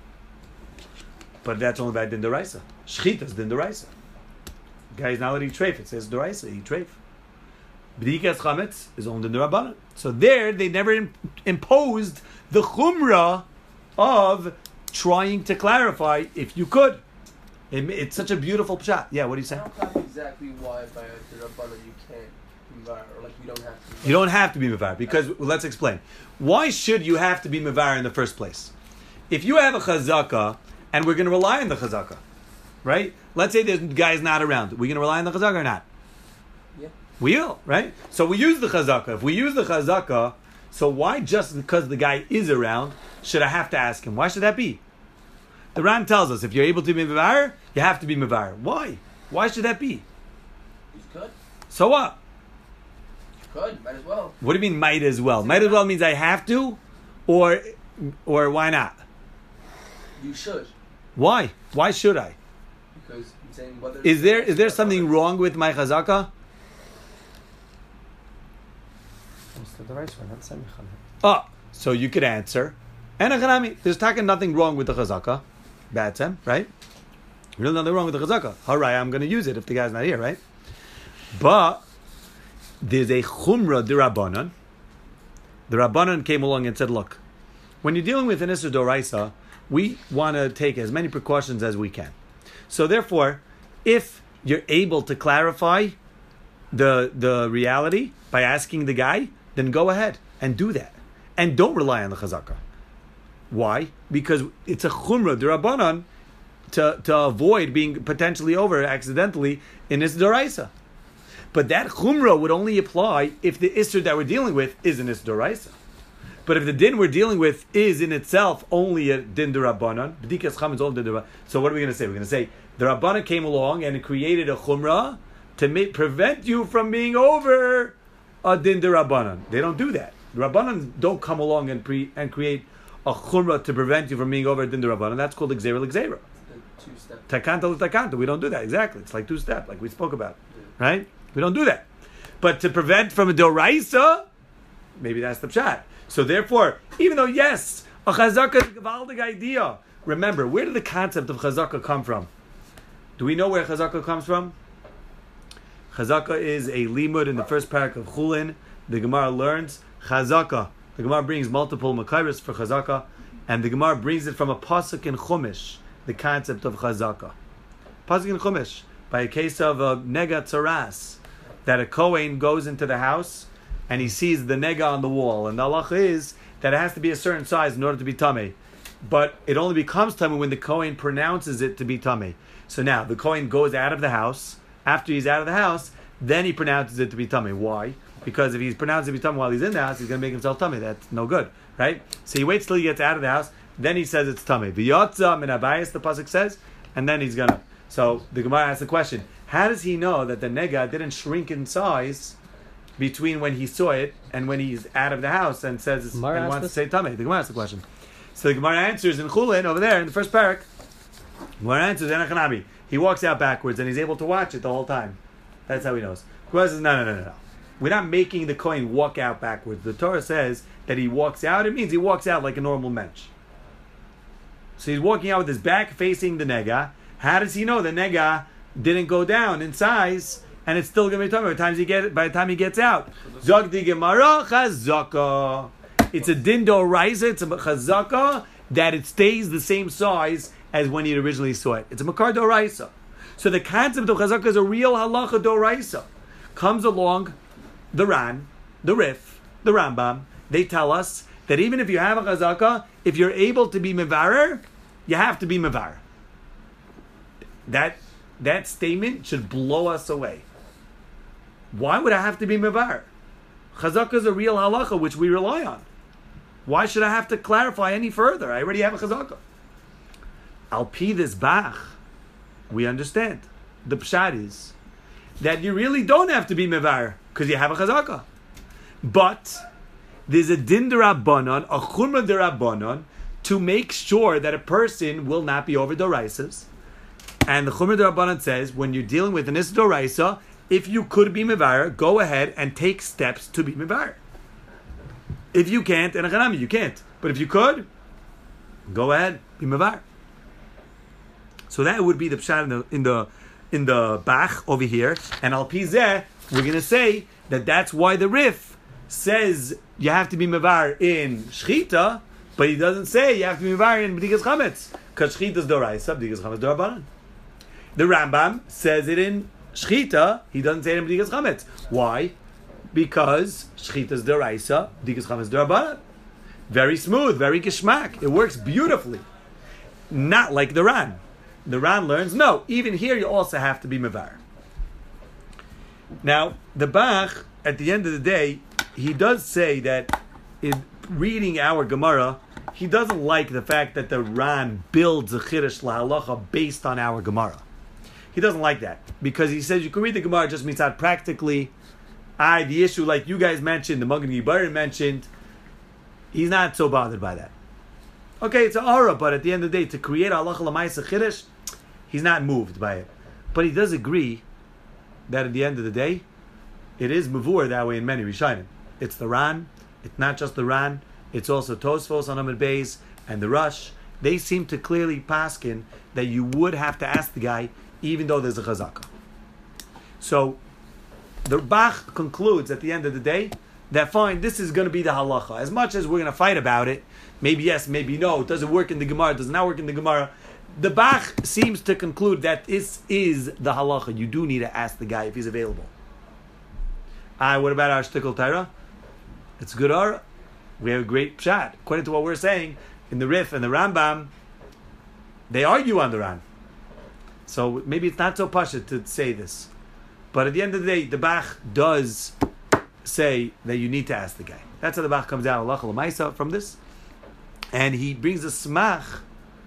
But that's only by din doraisa. Shchita is din doraisa. The guy is not letting treif. It says doraisa, he treif. B'dikas chametz is only din Rabbanan. So there, they never imp- imposed the chumrah of trying to clarify if you could. It, it's such a beautiful pshat. Yeah, what do you say? I don't know exactly why by a Rabbanan you can't be mevar, or like you don't have to be. You don't have to be mevar, because, well, let's explain. Why should you have to be mevar in the first place? If you have a chazaka, and we're going to rely on the chazaka, right? Let's say the guy's not around. Are we going to rely on the chazaka or not? Yeah. We will, right? So we use the chazaka. If we use the chazaka, so why just because the guy is around should I have to ask him? Why should that be? The Ran tells us if you're able to be mevar, you have to be mevar. Why? Why should that be? You could. So what? You could. Might as well. What do you mean might as well? Might as well means I have to, or or why not? You should. Why? Why should I? Because I'm saying whether Is there is there something wrong with my chazaka? Oh, so you could answer. And a there's talking nothing wrong with the chazaka. Bad time, right? Really nothing wrong with the chazaka. All right, I'm going to use it if the guy's not here, right? But there's a chumrah d'Rabbanan. The Rabbanan came along and said, look, when you're dealing with an Issa Doraisa, we want to take as many precautions as we can. So therefore, if you're able to clarify the the reality by asking the guy, then go ahead and do that. And don't rely on the chazakah. Why? Because it's a chumrah d'Rabbanan to, to avoid being potentially over accidentally in this doraisa. But that chumrah would only apply if the isser that we're dealing with is in this doraisa. But if the din we're dealing with is in itself only a din d'Rabbanan, b'dikas cham is all din d'Rabbanan. So what are we going to say? We're going to say the Rabbanan came along and created a chumrah to make, prevent you from being over a din d'Rabbanan. They don't do that. The Rabbanan don't come along and pre, and create a chumrah to prevent you from being over a din d'Rabbanan. That's called exera l'gzeira. Two-step. Takanta l'takanta. We don't do that. Exactly. It's like two step, like we spoke about. Yeah. Right? We don't do that. But to prevent from a doraisa, maybe that's the pshat. So therefore, even though yes, a chazakah is a gewaldig idea. Remember, where did the concept of chazakah come from? Do we know where chazakah comes from? Chazakah is a limud in the first parak of Chulin. The Gemara learns chazakah. The Gemara brings multiple makairos for chazakah, and the Gemara brings it from a pasuk in Chumash, the concept of chazakah. Pasuk in Chumash, by a case of a nega tzaras, that a kohen goes into the house and he sees the nega on the wall, and the halacha is that it has to be a certain size in order to be tamei. But it only becomes tamei when the kohen pronounces it to be tamei. So now the kohen goes out of the house. After he's out of the house, then he pronounces it to be tamei. Why? Because if he's pronounced it to be tamei while he's in the house, he's going to make himself tamei. That's no good, right? So he waits till he gets out of the house. Then he says it's tamei. V'yotza min habayis, the pasuk says, and then he's gonna. So the Gemara asks the question: how does he know that the nega didn't shrink in size between when he saw it and when he's out of the house and says it's, and wants this? to say tamei? The Gemara asks the question. So the Gemara answers in Chulin over there in the first parak. Gemara answers Enachanabi. He walks out backwards and he's able to watch it the whole time. That's how he knows. Gemara says no, no, no, no, no. We're not making the kohen walk out backwards. The Torah says that he walks out. It means he walks out like a normal mensch. So he's walking out with his back facing the nega. How does he know the nega didn't go down in size and it's still going to be talking by the time he get by the time he gets out? Zog di Gemara chazaka. It's a din d'oraisa. It's a chazaka that it stays the same size as when he originally saw it. It's a makar d'oraisa. So the concept of chazaka is a real halacha d'oraisa. Comes along the Ran, the Rif, the Rambam. They tell us that even if you have a chazaka, if you're able to be mevarer, you have to be mevarer. That that statement should blow us away. Why would I have to be mevarer? Chazaka is a real halacha which we rely on. Why should I have to clarify any further? I already have a chazaka. Al pi this bach, we understand. The pshat is that you really don't have to be mevarer because you have a chazaka. But there's a din d'Rabbanan, a chumrah d'Rabbanan, to make sure that a person will not be over doraisas. And the chumrah d'Rabbanan says, when you're dealing with an issa doraisa, if you could be mevarer, go ahead and take steps to be mevarer. If you can't, and a you can't. But if you could, go ahead, be mevarer. So that would be the pshat in the in the in the bach over here. And al pi zeh, we're going to say that that's why the Rif says you have to be mevar in shchita, but he doesn't say you have to be mevar in b'dikas chametz, because shchita is doraisa, b'dikas chametz dorabanan. The Rambam says it in shchita, he doesn't say it in b'dikas chametz. Why? Because shchita is doraisa, b'dikas chametz dorabanan. Very smooth, very geschmack. It works beautifully. Not like the Ran. The Ran learns, no, even here you also have to be mevar. Now, the Bach, at the end of the day, he does say that in reading our Gemara, he doesn't like the fact that the Ran builds a Chiddush LaHalacha based on our Gemara. He doesn't like that, because he says you can read the Gemara, just means out practically, I, the issue like you guys mentioned, the Magen Yibarim mentioned, he's not so bothered by that. Okay, it's an aura, but at the end of the day, to create Halacha L'Maisa Chiddush, he's not moved by it. But he does agree that at the end of the day, it is mavur that way in many Rishonim. It's the Ran, it's not just the Ran, it's also Tosfos on Amud Beis and the Rush. They seem to clearly paskin that you would have to ask the guy, even though there's a chazaka. So, the Bach concludes at the end of the day, that fine, this is going to be the halacha. As much as we're going to fight about it, maybe yes, maybe no, it doesn't work in the Gemara, it does not work in the Gemara. The Bach seems to conclude that this is the halacha. You do need to ask the guy if he's available. Ah, what about our shtickle Torah? It's good aura. We have a great pshat. According to what we're saying, in the Rif and the Rambam, they argue on the Ran. So maybe it's not so pashut to say this. But at the end of the day, the Bach does say that you need to ask the guy. That's how the Bach comes down, halacha l'maisa, from this. And he brings a smach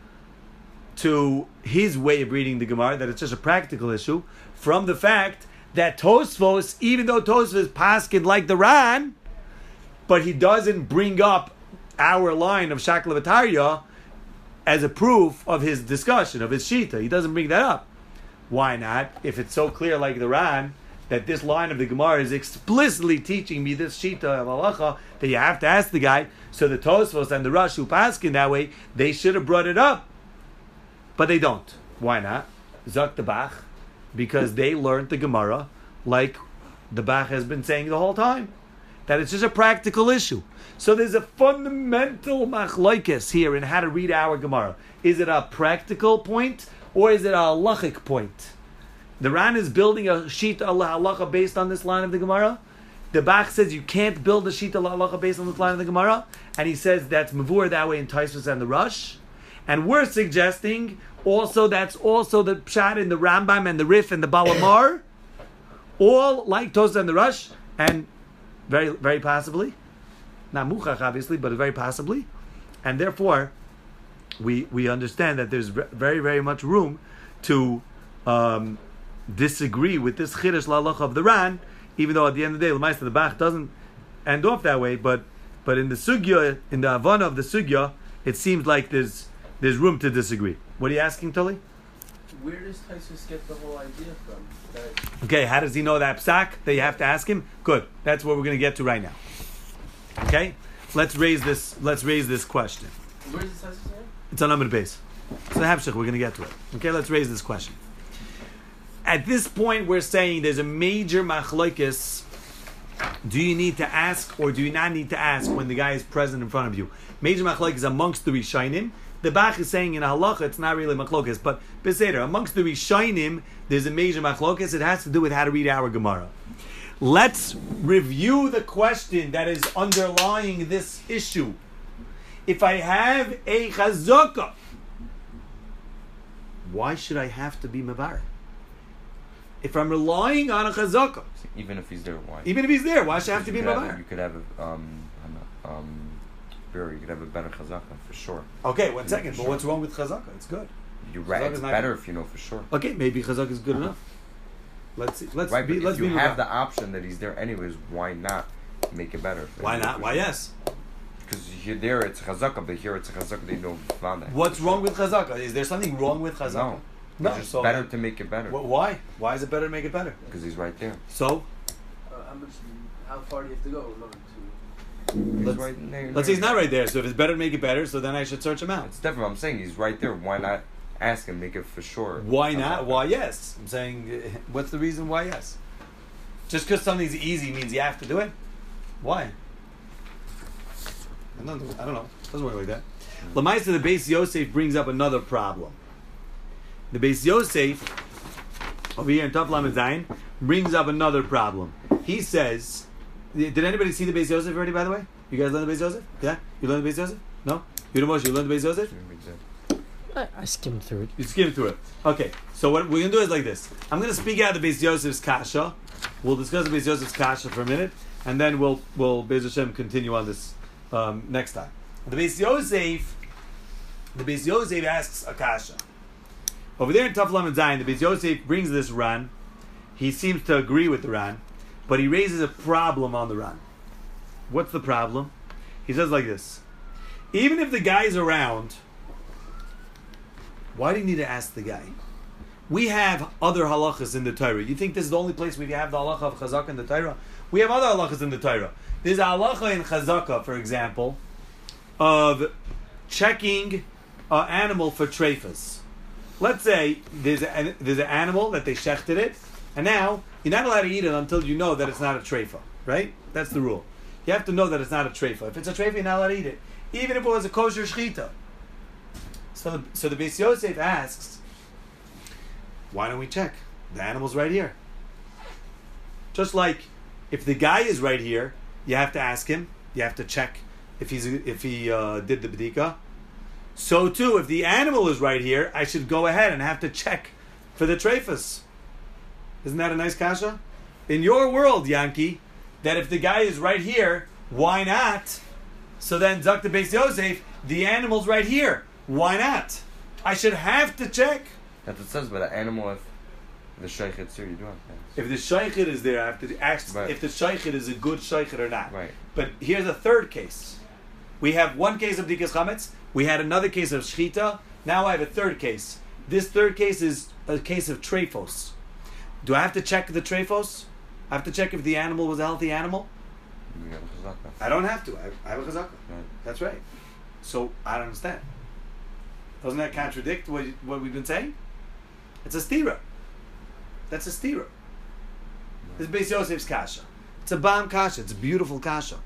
to his way of reading the Gemara, that it's just a practical issue, from the fact that Tosfos, even though Tosfos is paskin like the Ran, but he doesn't bring up our line of Shakla V'Tarya as a proof of his discussion, of his Shita. He doesn't bring that up. Why not? If it's so clear like the Ran, that this line of the Gemara is explicitly teaching me this Shita of halacha, that you have to ask the guy, so the Tosfos and the Rosh who paskin that way, they should have brought it up. But they don't. Why not? Zak the Bach, because they learned the Gemara like the Bach has been saying the whole time, that it's just a practical issue. So there's a fundamental machlokes here in how to read our Gemara. Is it a practical point or is it a halachic point? The Ran is building a sheet halacha based on this line of the Gemara. The Bach says you can't build a sheet halacha based on this line of the Gemara, and he says that's mavur that way in Taisus and the Rush. And we're suggesting also that's also the pshat in the Rambam and the Rif and the Balamar, all like Tosfos and the Rush, and very, very possibly, not Muchach obviously, but very possibly, and therefore we we understand that there's very, very much room to um, disagree with this Chiddush La'alacha of the Ran, even though at the end of the day, L'maisa the Bach doesn't end off that way, but but in the Sugya, in the Havana of the Sugya, it seems like there's There's room to disagree. What are you asking, Tully? Where does Taisus get the whole idea from? That Okay, how does he know that psak that you have to ask him? Good. That's what we're going to get to right now. Okay, let's raise this. Let's raise this question. where does Taisus say? It's on Amud Beis. So Hamshach, we're going to get to it. Okay, let's raise this question. At this point, we're saying there's a major machlokes. Do you need to ask or do you not need to ask when the guy is present in front of you? Major machlokes amongst the Rishonim. The Bach is saying in halacha it's not really machlokes, but beseder, amongst the Rishonim there's a major machlokes. It has to do with how to read our Gemara. Let's review the question that is underlying this issue. If I have a chazaka, why should I have to be mevar? If I'm relying on a chazaka, Even if he's there, why? even if he's there, why should I have to You be could have a- mevar? You could have a um, um, beer, you could have a better chazaka for sure. Okay, one second. For But sure. what's wrong with chazaka? It's good. You're right. Chazaka It's is not better good. if you know for sure. Okay, maybe chazaka is good enough. Let's see. Let's Right, be. but Let's if you be have mevar. the option that he's there anyways, why not make it better? Why not? Why yes? Because here, there it's chazaka, but here it's a chazaka they don't found that. What's wrong with chazaka? Is there something wrong with chazaka? No. No. It's just So better to make it better. Wh- why? Why is it better to make it better? Because he's right there. So Uh, how much? How far do you have to go in order to? He's let's, right there. let's say he's not right there. So if it's better to make it better, so then I should search him out. It's different. I'm saying he's right there. Why not ask him, make it for sure? Why not? Chazaka. Why yes? I'm saying, uh, what's the reason why yes? Just because something's easy means you have to do it? Why? I don't know. I don't know. It doesn't work like that. Lamaisa, the Beis Yosef brings up another problem. The Beis Yosef, over here in Tav Lamed Zayin, brings up another problem. He says, did anybody see the Beis Yosef already, by the way? You guys learn the Beis Yosef? Yeah? You learn the Beis Yosef? No? You know Moshe, you learn the Beis Yosef? I, I skimmed through it. You skim through it. Okay, so what we're going to do is like this. I'm going to speak out the Beis Yosef's kasha. We'll discuss the Beis Yosef's kasha for a minute, and then we'll, we'll Beis Hashem, continue on this um, next time. The Beis Yosef, the Beis Yosef asks a kasha. Over there in Tav Lamed Zayin, the Beis Yosef brings this Ran. He seems to agree with the Ran, but he raises a problem on the Ran. What's the problem? He says like this. Even if the guy's around, why do you need to ask the guy? We have other halachas in the Torah. You think this is the only place where you have the halacha of chazaka in the Torah? We have other halachas in the Torah. There's a halacha in chazaka, for example, of checking an animal for treifas. Let's say there's a, there's an animal that they shechted it, and now you're not allowed to eat it until you know that it's not a treifa, right? That's the rule. You have to know that it's not a treifa. If it's a treifa, you're not allowed to eat it, even if it was a kosher shechita. So, the, so the Beis Yosef asks, why don't we check? The animal's right here. Just like if the guy is right here, you have to ask him. You have to check if he's if he uh, did the bedika. So too, if the animal is right here, I should go ahead and have to check for the treifas. Isn't that a nice kasha? In your world, Yankee, that if the guy is right here, why not? So then, Zak the Beis Yosef, the animal's right here. Why not? I should have to check. That's what it says, but an animal, if the shaykhid's here, you do have to ask. If the shaykhid is there, I have to ask Right. if the shaykhid is a good shaykhid or not. Right. But here's a third case. We have one case of Bdikas Chametz. We had another case of Shchita. Now I have a third case. This third case is a case of Treifos. Do I have to check the Treifos? I have to check if the animal was a healthy animal? You have a chazaka. I don't have to. I, I have a chazaka. Right. That's right. So I don't understand. Doesn't that contradict what, you, what we've been saying? It's a stira. That's a stira. This is Beis Yosef's kasha. It's a bam kasha. It's a beautiful kasha.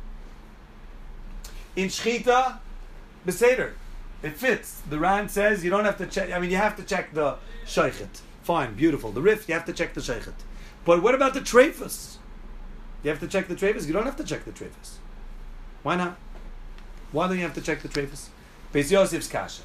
In Shchita, Beseder, it fits. The Ran says you don't have to check. I mean, you have to check the Sheikhet. Fine, beautiful. The Rif, you have to check the Sheikhet. But what about the Treifas? You have to check the Treifas? You don't have to check the Treifas. Why not? Why don't you have to check the Treifas? Beis Yosef's kasha.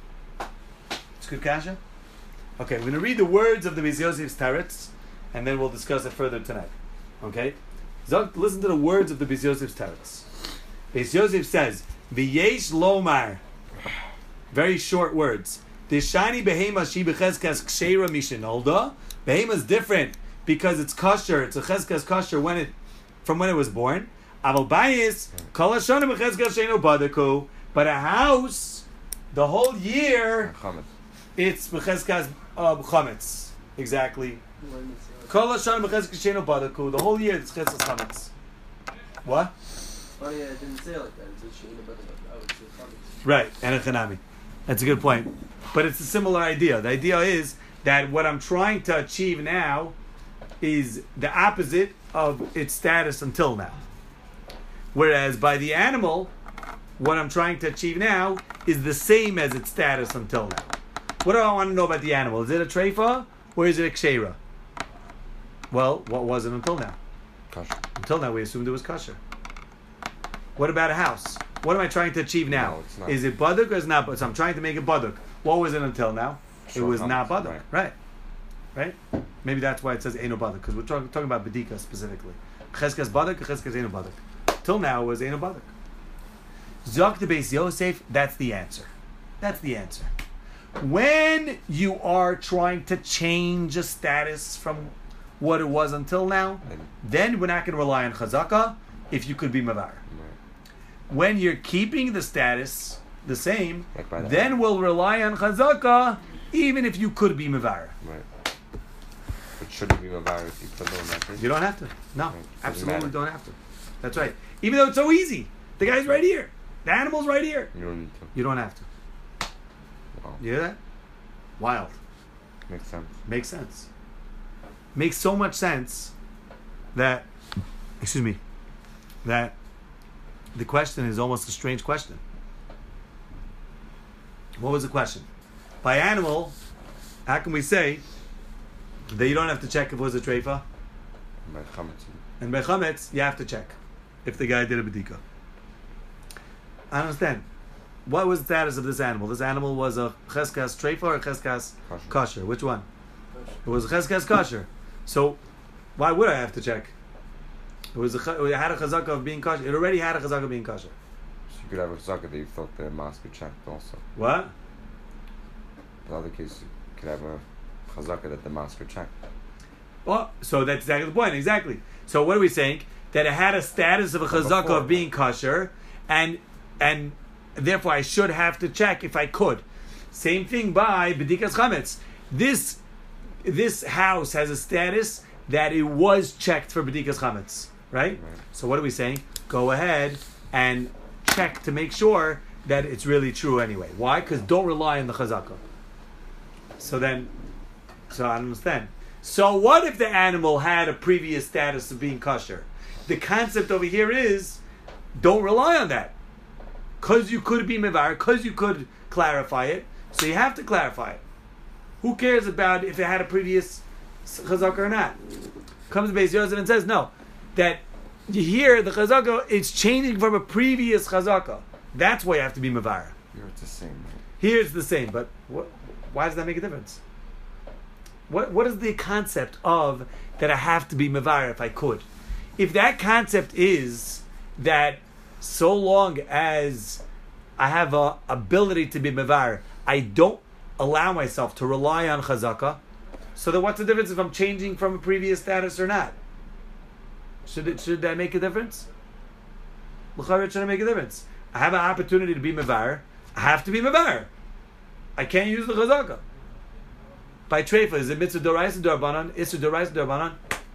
It's good kasha? Okay, we're going to read the words of the Beis Yosef's Teretz, and then we'll discuss it further tonight. Okay? So listen to the words of the Beis Yosef's Teretz. Beis Yosef says, V'yesh lomar. Very short words. Deshani behema shi bechezkas ksheira mishinolda. Behema is different because it's kosher. It's a chezkas kosher when it, from when it was born. Aval bayis kol hashana bechezkas sheino badaku. But a house, the whole year, Chametz. it's bechezkas uh, chametz. Exactly. Kol hashana bechezkas sheino badaku. The whole year it's chezkas chametz. What? Funny, I didn't say it like that. It's just Sheina, but I would say funny. Right, and a chanami. That's a good point. But it's a similar idea. The idea is that what I'm trying to achieve now is the opposite of its status until now. Whereas by the animal, what I'm trying to achieve now is the same as its status until now. What do I want to know about the animal? Is it a treifa or is it a ksheira? Well, what was it until now? Kosher. Until now, we assumed it was kosher. What about a house? What am I trying to achieve now? No, it's not. Is it baduk or is it not baduk? So I'm trying to make it baduk. What was it until now? Sure, it was not hummus, baduk. Right. right. Right? Maybe that's why it says Eino baduk, because we're talking, talking about bedika specifically. Cheskas baduk, cheskas Eino baduk. Till now it was Eino baduk. Zok the Beis Yosef, that's the answer. That's the answer. When you are trying to change a status from what it was until now, And- then we're not going to rely on chazaka if you could be mavar. Right. When you're keeping the status the same, Like by the then hand. we'll rely on chazaka even if you could be mavar. Right. But should it be a virus? You put it in that case? You don't have to. No, Right. Doesn't absolutely matter. don't have to. That's right. Even though it's so easy. The guy's right here. The animal's right here. You don't need to. You don't have to. Wow. You hear that? Wild. Makes sense. Makes sense. Makes so much sense that, excuse me, that the question is almost a strange question. What was the question? By animal, how can we say that you don't have to check if it was a treifa? By chametz. And by chametz, you have to check if the guy did a bedika. I don't understand. What was the status of this animal? This animal was a cheskas treifa or a cheskas Kosher. kosher? Which one? It was a cheskas kosher. So, why would I have to check? It was a, ch- it had a chazaka of being kosher. It already had a chazaka of being kosher. So you could have a chazaka that you thought the masker checked also. What? In other cases, you could have a chazaka that the masker checked. Well, so that's exactly the point. Exactly. So what are we saying? That it had a status of a chazaka before. of being kosher, and and therefore I should have to check if I could. Same thing by bedikas chametz. This this house has a status that it was checked for bedikas chametz, right? Right. So what are we saying? Go ahead and check to make sure that it's really true anyway. Why? Because don't rely on the chazaka. So then, so I don't understand. So what if the animal had a previous status of being kosher? The concept over here is don't rely on that. Because you could be mevar, because you could clarify it, so you have to clarify it. Who cares about if it had a previous chazaka or not? Comes Beis Yosef and says, no, that you hear the chazaka, it's changing from a previous chazaka. That's why you have to be mevar. Here it's the same. Right? Here it's the same, but what, why does that make a difference? What What is the concept of that I have to be mevar if I could? If that concept is that so long as I have a ability to be mevar, I don't allow myself to rely on chazaka, so then what's the difference if I'm changing from a previous status or not? Should it, should that make a difference? L'chayr, it shouldn't make a difference. I have an opportunity to be mevar. I have to be mevar. I can't use the chazaka. By treifa, is it mitzvah doraisa dorbanan? Is it doraisa dorbanan?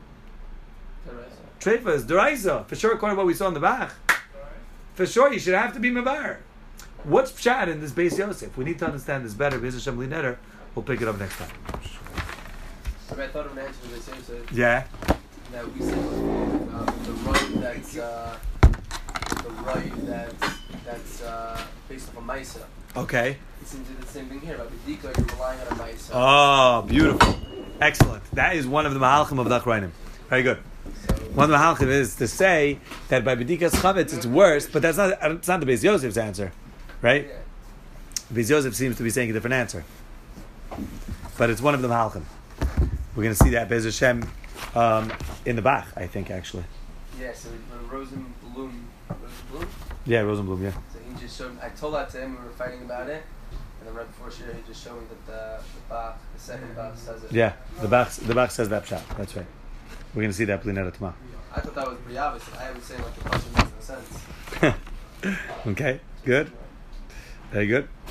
Treifa is doraisa. For sure, according to what we saw in the Bach. For sure, you should have to be mevar. What's pshat in this Beis Yosef? We need to understand this better. Beis Hashem Linetter. We'll pick it up next time. I thought of an answer to Beis Yosef. Yeah. That we said uh, the right that's uh, the right that's that's uh, based off a Maisa. Okay. It seems to do the same thing here. By B'dika, you're relying on a Maisa. Oh, beautiful. Excellent. That is one of the Mahalchim of the Achrayim. Very good. So, One of the Mahalchim is to say that by B'dikas Chavetz it's worse, but that's not, it's not the Beis Yosef's answer. Right? yeah. Beis Yosef seems to be saying a different answer. But it's one of the Mahalchim. We're going to see that Beis Hashem um, in the Bach, I think, actually. Yeah, so when Rosenblum, Rosenblum? Yeah, Rosenblum, yeah. So he just showed, I told that to him, we were fighting about it, and then right before Shir, he just showed me that the, the Bach, the second Bach says it. Yeah, the Bach, the Bach says that pshat. That's right. We're going to see that Plinetta tomorrow. I thought that was pretty obvious. I was saying like the question makes no sense. Okay, good. Very good.